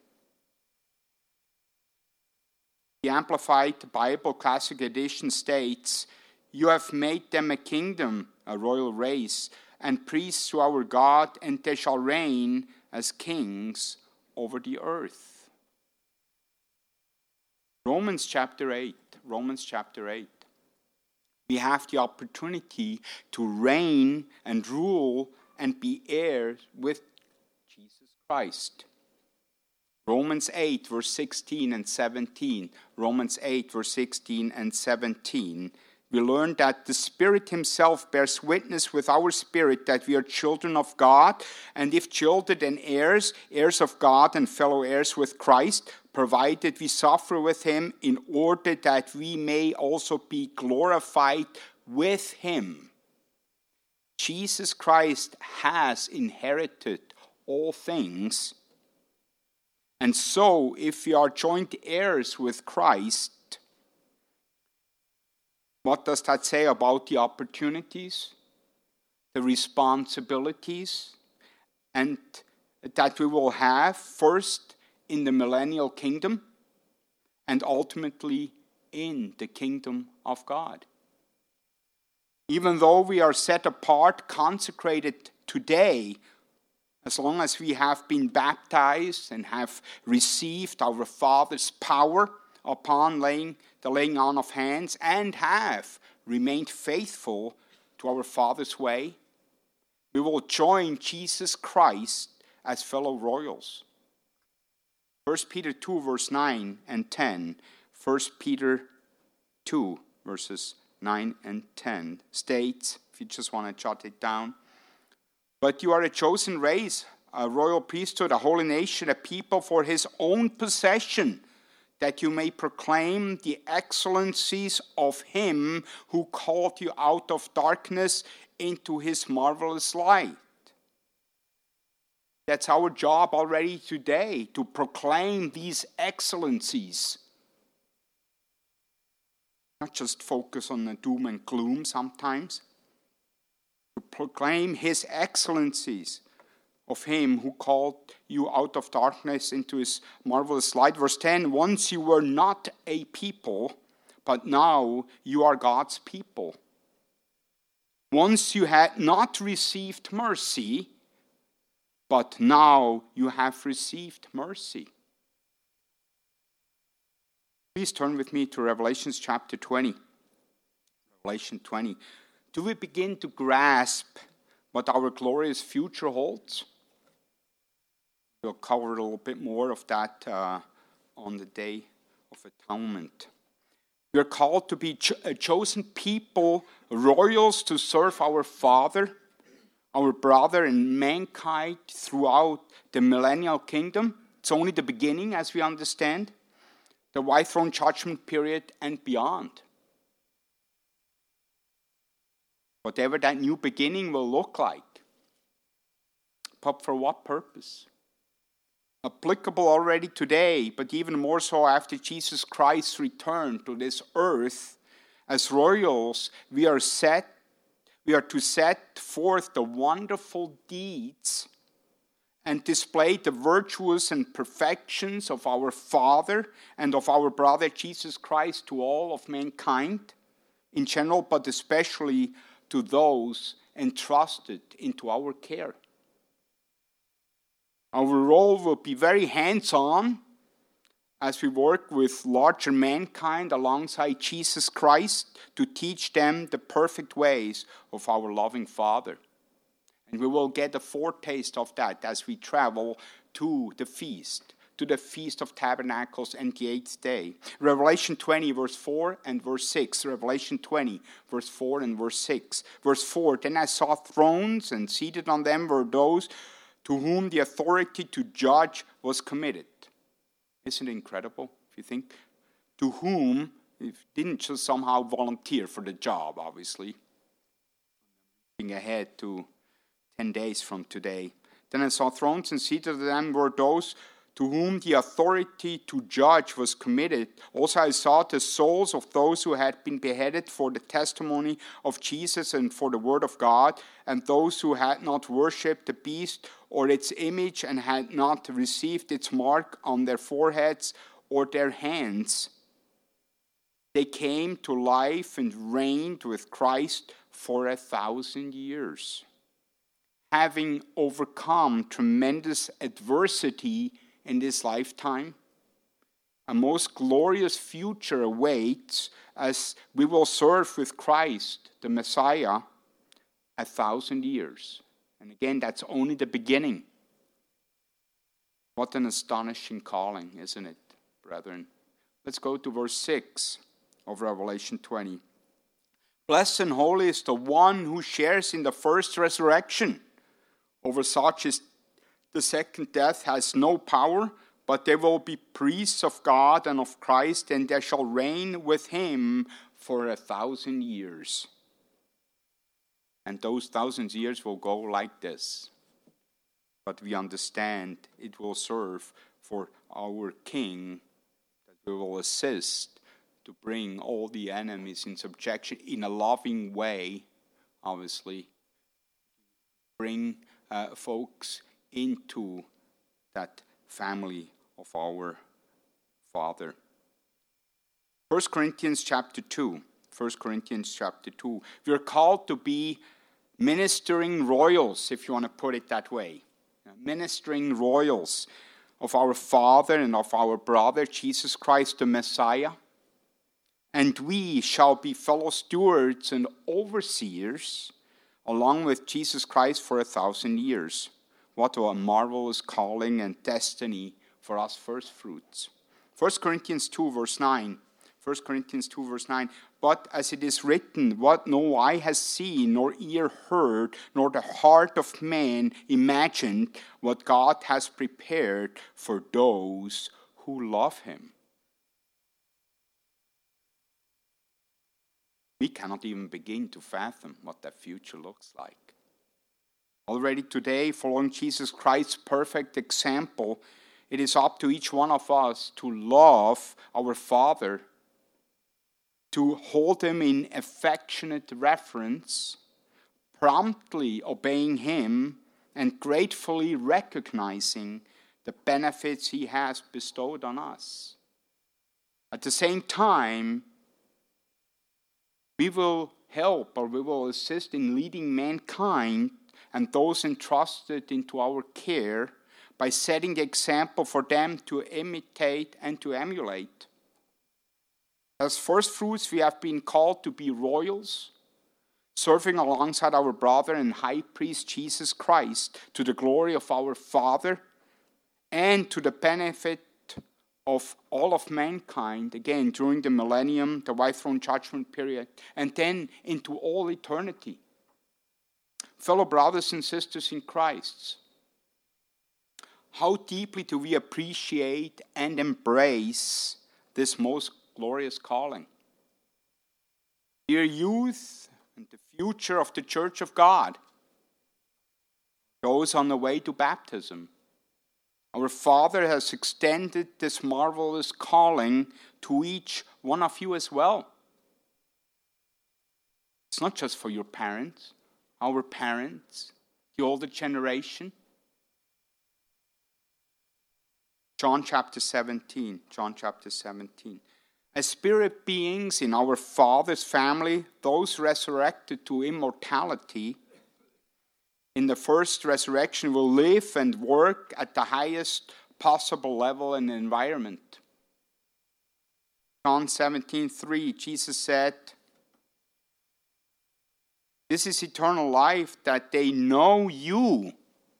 The Amplified Bible Classic Edition states, you have made them a kingdom, a royal race, and priests to our God, and they shall reign as kings over the earth. Romans chapter eight. Romans chapter eight. we have the opportunity to reign and rule and be heirs with Jesus Christ. Romans eight, verse sixteen and seventeen. Romans eight, verse sixteen and seventeen. We learn that the Spirit himself bears witness with our spirit that we are children of God, and if children, then heirs, heirs of God and fellow heirs with Christ, provided we suffer with him in order that we may also be glorified with him. Jesus Christ has inherited all things. And so, if we are joint heirs with Christ, what does that say about the opportunities, the responsibilities, and that we will have first in the millennial kingdom and ultimately in the kingdom of God? Even though we are set apart, consecrated today, as long as we have been baptized and have received our Father's power upon laying the laying on of hands and have remained faithful to our Father's way, we will join Jesus Christ as fellow royals. First Peter two, verse nine and ten. First Peter two, verses nine and ten states, if you just want to jot it down, but you are a chosen race, a royal priesthood, a holy nation, a people for his own possession, that you may proclaim the excellencies of him who called you out of darkness into his marvelous light. That's our job already today, to proclaim these excellencies. Not just focus on the doom and gloom sometimes. To proclaim his excellencies of him who called you out of darkness into his marvelous light. Verse ten, once you were not a people, but now you are God's people. Once you had not received mercy, but now you have received mercy. Please turn with me to Revelation chapter twenty. Revelation twenty. Do we begin to grasp what our glorious future holds? We'll cover a little bit more of that uh, on the Day of Atonement. We are called to be cho- a chosen people, royals to serve our Father, our brother, and mankind throughout the millennial kingdom. It's only the beginning, as we understand, the white throne judgment period and beyond. Whatever that new beginning will look like. But for what purpose? Applicable already today, but even more so after Jesus Christ's return to this earth. As royals, we are set, we are to set forth the wonderful deeds and display the virtues and perfections of our Father and of our brother Jesus Christ to all of mankind in general, but especially to those entrusted into our care. Our role will be very hands-on as we work with larger mankind alongside Jesus Christ to teach them the perfect ways of our loving Father. And we will get a foretaste of that as we travel to the feast, to the Feast of Tabernacles and the eighth day. Revelation twenty, verse four and verse six. Revelation twenty, verse four and verse six. Verse four, then I saw thrones, and seated on them were those to whom the authority to judge was committed. Isn't it incredible, if you think? To whom, it didn't just somehow volunteer for the job, obviously. Looking ahead to ten days from today. Then I saw thrones, and seated on them were those to whom the authority to judge was committed. Also I saw the souls of those who had been beheaded for the testimony of Jesus and for the word of God, and those who had not worshipped the beast or its image and had not received its mark on their foreheads or their hands. They came to life and reigned with Christ for a thousand years, having overcome tremendous adversity in this lifetime. A most glorious future awaits as we will serve with Christ, the Messiah, a thousand years. And again, that's only the beginning. What an astonishing calling, isn't it, brethren? Let's go to verse six of Revelation twenty. Blessed and holy is the one who shares in the first resurrection. Over such is the second death has no power, but they will be priests of God and of Christ, and they shall reign with him for a thousand years. And those thousand years will go like this. But we understand it will serve for our King, that we will assist to bring all the enemies in subjection in a loving way, obviously. Bring uh, folks into that family of our Father. First Corinthians chapter two. First Corinthians chapter two. We are called to be ministering royals, if you want to put it that way. Ministering royals of our Father and of our brother, Jesus Christ the Messiah. And we shall be fellow stewards and overseers along with Jesus Christ for a thousand years. What a marvelous calling and destiny for us first fruits. First Corinthians two verse nine. First Corinthians two verse nine. But as it is written, what no eye has seen, nor ear heard, nor the heart of man imagined, what God has prepared for those who love him. We cannot even begin to fathom what that future looks like. Already today, following Jesus Christ's perfect example, it is up to each one of us to love our Father, to hold him in affectionate reverence, promptly obeying him, and gratefully recognizing the benefits he has bestowed on us. At the same time, we will help or we will assist in leading mankind and those entrusted into our care by setting the example for them to imitate and to emulate. As first fruits, we have been called to be royals, serving alongside our brother and high priest Jesus Christ to the glory of our Father and to the benefit of all of mankind, again, during the millennium, the white throne judgment period, and then into all eternity. Fellow brothers and sisters in Christ, how deeply do we appreciate and embrace this most glorious calling? Dear youth and the future of the Church of God, those on the way to baptism, our Father has extended this marvelous calling to each one of you as well. It's not just for your parents, our parents, the older generation. John chapter seventeen, John chapter seventeen. As spirit beings in our Father's family, those resurrected to immortality, in the first resurrection will live and work at the highest possible level and environment. John seventeen three, Jesus said, "This is eternal life, that they know you,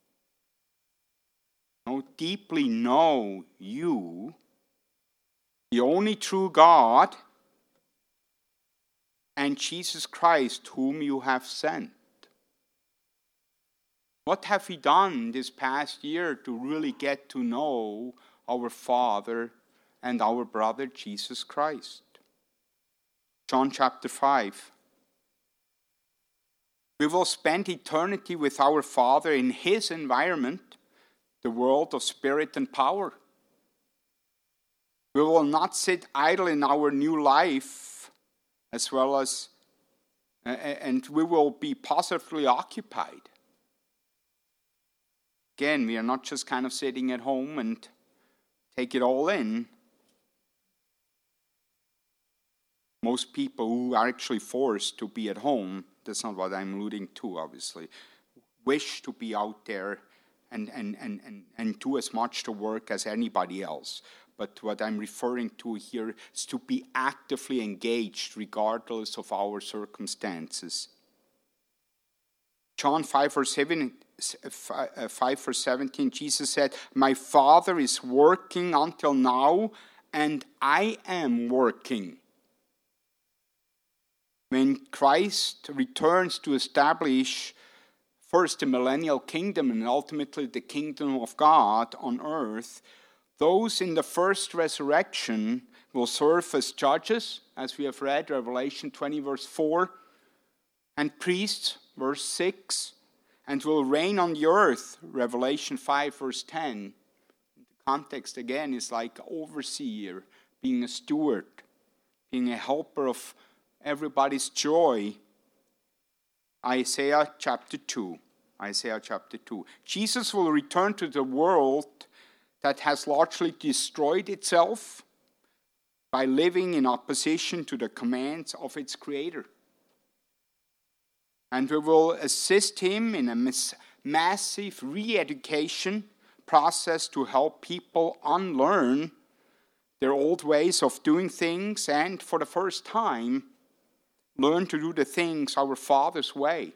know deeply know you, the only true God, and Jesus Christ, whom you have sent." What have we done this past year to really get to know our Father and our brother Jesus Christ? John chapter five. We will spend eternity with our Father in his environment, the world of spirit and power. We will not sit idle in our new life, as well as, and we will be positively occupied. Again, we are not just kind of sitting at home and take it all in. Most people who are actually forced to be at home, that's not what I'm alluding to, obviously, wish to be out there and, and, and, and, and do as much to work as anybody else. but what I'm referring to here is to be actively engaged regardless of our circumstances. John five verse seven, five verse seventeen, Jesus said, "My Father is working until now, and I am working." When Christ returns to establish first the millennial kingdom and ultimately the kingdom of God on earth, those in the first resurrection will serve as judges, as we have read, Revelation twenty verse four, and priests, verse six, and will reign on the earth, Revelation five verse ten. The context again is like overseer, being a steward, being a helper of everybody's joy. Isaiah chapter two. Isaiah chapter two. Jesus will return to the world that has largely destroyed itself by living in opposition to the commands of its creator. And we will assist him in a mass- massive re-education process to help people unlearn their old ways of doing things and, for the first time, learn to do the things our Father's way.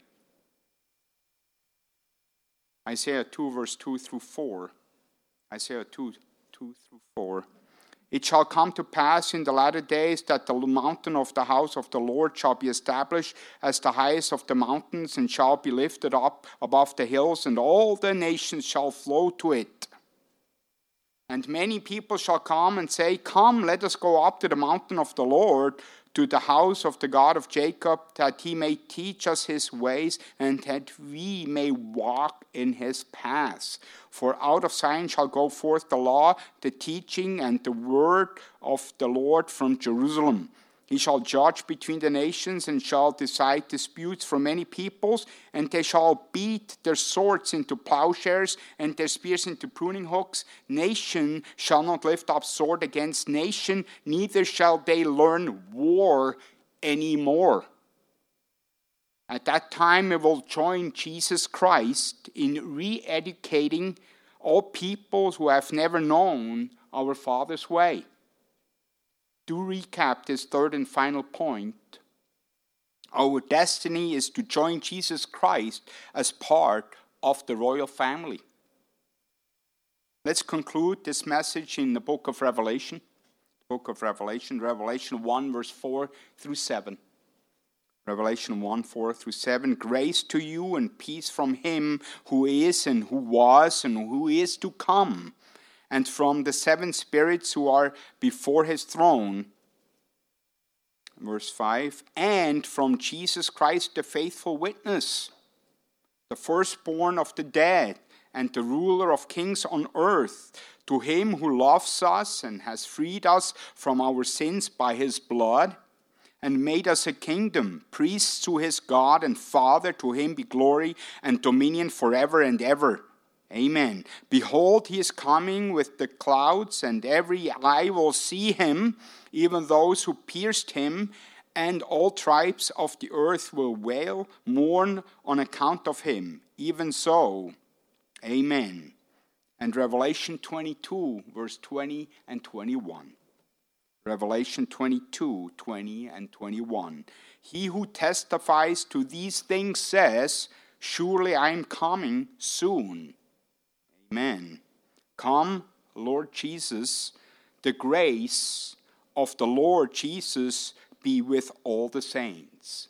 Isaiah two, verse two through four. Isaiah two, two through four. "It shall come to pass in the latter days that the mountain of the house of the Lord shall be established as the highest of the mountains, and shall be lifted up above the hills, and all the nations shall flow to it. And many people shall come and say, Come, let us go up to the mountain of the Lord, to the house of the God of Jacob, that he may teach us his ways, and that we may walk in his paths. For out of Zion shall go forth the law, the teaching, and the word of the Lord from Jerusalem. He shall judge between the nations, and shall decide disputes for many peoples, and they shall beat their swords into plowshares, and their spears into pruning hooks. Nation shall not lift up sword against nation, neither shall they learn war anymore." At that time, we will join Jesus Christ in re-educating all peoples who have never known our Father's way. To recap this third and final point, our destiny is to join Jesus Christ as part of the royal family. Let's conclude this message in the book of Revelation. Book of Revelation, Revelation one, verse four through seven. Revelation one, four through seven. "Grace to you and peace from him who is and who was and who is to come, and from the seven spirits who are before his throne." Verse five. "And from Jesus Christ, the faithful witness, the firstborn of the dead, and the ruler of kings on earth, to him who loves us and has freed us from our sins by his blood, and made us a kingdom, priests to his God and Father, to him be glory and dominion forever and ever. Amen. Behold, he is coming with the clouds, and every eye will see him, even those who pierced him, and all tribes of the earth will wail, mourn on account of him. Even so, amen." And Revelation twenty-two, verse twenty and twenty-one. Revelation twenty-two, twenty and twenty-one. "He who testifies to these things says, Surely I am coming soon. Amen. Come, Lord Jesus. The grace of the Lord Jesus be with all the saints."